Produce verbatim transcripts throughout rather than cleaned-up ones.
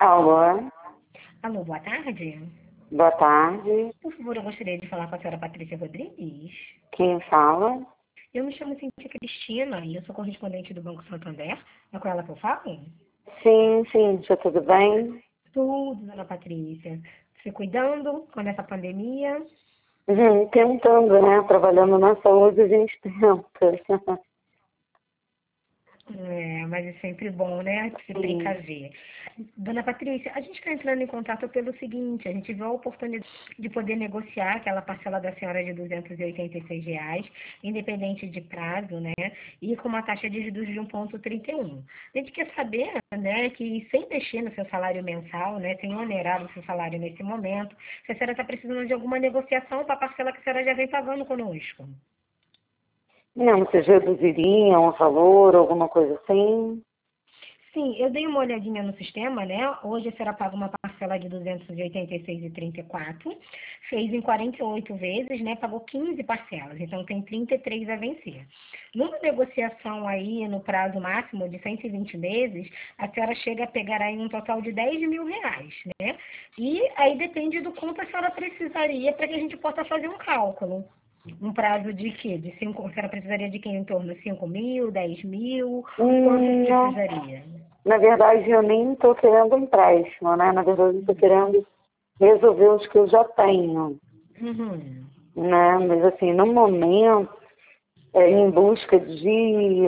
Alô, Alô, boa tarde. boa tarde. Por favor, eu gostaria de falar com a senhora Patrícia Rodrigues. Quem fala? Eu me chamo Cintia Cristina e eu sou correspondente do Banco Santander. É com ela que eu falo? Sim, sim, já tudo bem? Tudo, dona Patrícia. Se cuidando com essa pandemia. Uhum, tentando, né? Trabalhando na saúde, a gente tenta. É, mas é sempre bom, né? Se Sim. precaver. Dona Patrícia, a gente está entrando em contato pelo seguinte, a gente viu a oportunidade de poder negociar aquela parcela da senhora de duzentos e oitenta e seis reais, independente de prazo, né? E com uma taxa de juros de um vírgula trinta e um. A gente quer saber, né, que sem mexer no seu salário mensal, né, sem onerar o seu salário nesse momento, se a senhora está precisando de alguma negociação para a parcela que a senhora já vem pagando conosco. Não, vocês reduziriam o valor, alguma coisa assim? Sim, eu dei uma olhadinha no sistema, né? Hoje a senhora paga uma parcela de duzentos e oitenta e seis reais e trinta e quatro centavos, fez em quarenta e oito vezes, né? Pagou quinze parcelas, então tem trinta e três a vencer. Numa negociação aí no prazo máximo de cento e vinte meses, a senhora chega a pegar aí um total de dez mil reais, né? E aí depende do quanto a senhora precisaria para que a gente possa fazer um cálculo. Um prazo de quê? De cinco, a senhora precisaria de quê? Em torno de cinco mil, dez mil? Quanto Hum, não. precisaria? Na verdade, eu nem estou querendo empréstimo, né? Na verdade, eu estou querendo resolver os que eu já tenho, Uhum. né? Mas, assim, no momento, é, em busca de,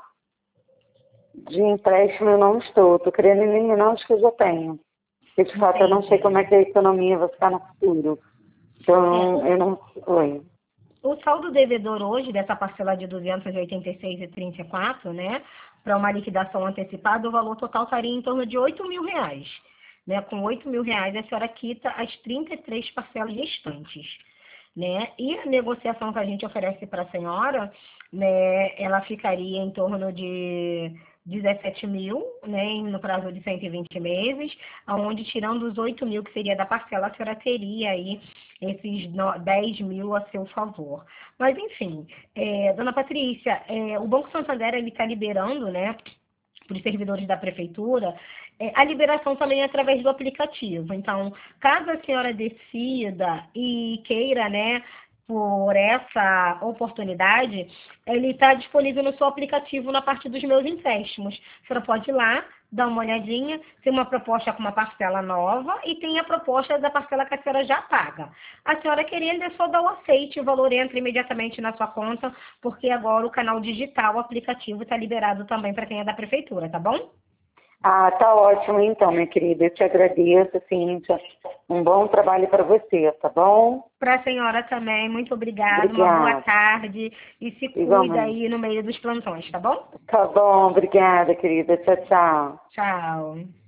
de empréstimo, eu não estou. Estou querendo eliminar os que eu já tenho. Porque, de fato, eu não sei como é Entendi. que a economia vai ficar no futuro. É, Então, o, eu não... Oi. o saldo devedor hoje dessa parcela de duzentos e oitenta e seis reais e trinta e quatro, né, para uma liquidação antecipada, o valor total estaria em torno de oito mil reais. Né? Com oito mil reais, a senhora quita as trinta e três parcelas restantes. Né? E a negociação que a gente oferece para a senhora, né, ela ficaria em torno de dezessete mil, né, no prazo de cento e vinte meses, onde tirando os oito mil que seria da parcela, a senhora teria aí esses no- dez mil a seu favor. Mas, enfim, é, dona Patrícia, é, o Banco Santander ele está liberando, né, para os servidores da prefeitura, é, a liberação também é através do aplicativo. Então, caso a senhora decida e queira, né, por essa oportunidade, ele está disponível no seu aplicativo na parte dos meus empréstimos. A senhora pode ir lá, dar uma olhadinha, tem uma proposta com uma parcela nova e tem a proposta da parcela que a senhora já paga. A senhora querendo é só dar o aceite, o valor entra imediatamente na sua conta, porque agora o canal digital, o aplicativo, está liberado também para quem é da prefeitura, tá bom? Ah, tá ótimo então, minha querida. Eu te agradeço, Cíntia. Um bom trabalho para você, tá bom? Para a senhora também, muito obrigada, uma boa Obrigada. tarde e se cuida Igualmente. aí no meio dos plantões, tá bom? Tá bom, obrigada, querida. Tchau, tchau. Tchau.